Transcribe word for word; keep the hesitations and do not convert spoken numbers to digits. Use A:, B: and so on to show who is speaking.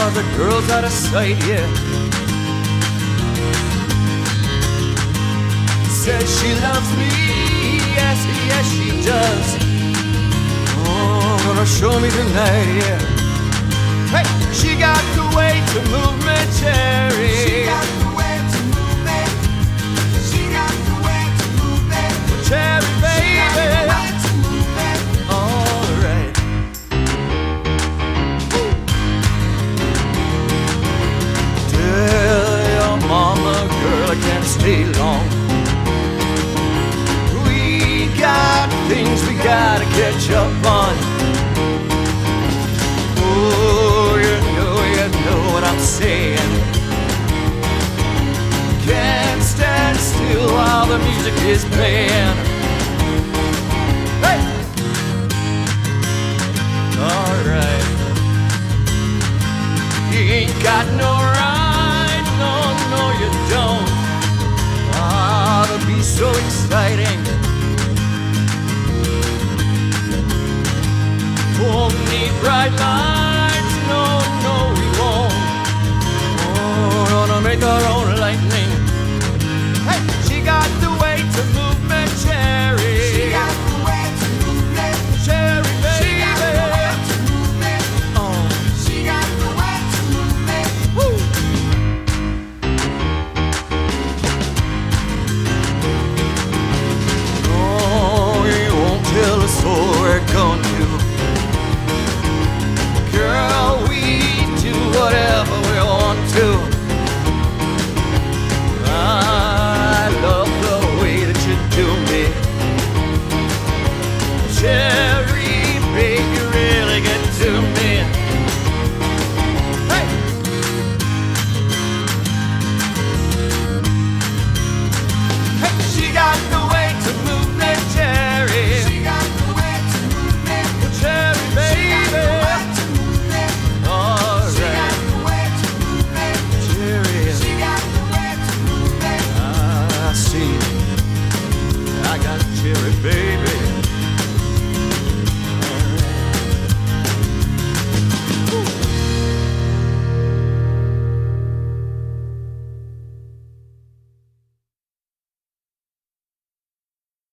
A: other girls out of sight, yeah. Says she loves me, yes, yes she does. Oh, gonna show me tonight, yeah. Hey, she got the way to move me, Cherry.
B: She got the way to move me. She got the way to move me.
A: Cherry, baby.
B: She got the way to move me.
A: All right. Tell your mama, girl, I can't stay long. We got things we gotta catch up on. Oh, you know, you know what I'm saying. Can't stand still while the music is playing. Hey! Alright. You ain't got no right, no, no you don't. Ah, it'll be so exciting. Won't need bright lights.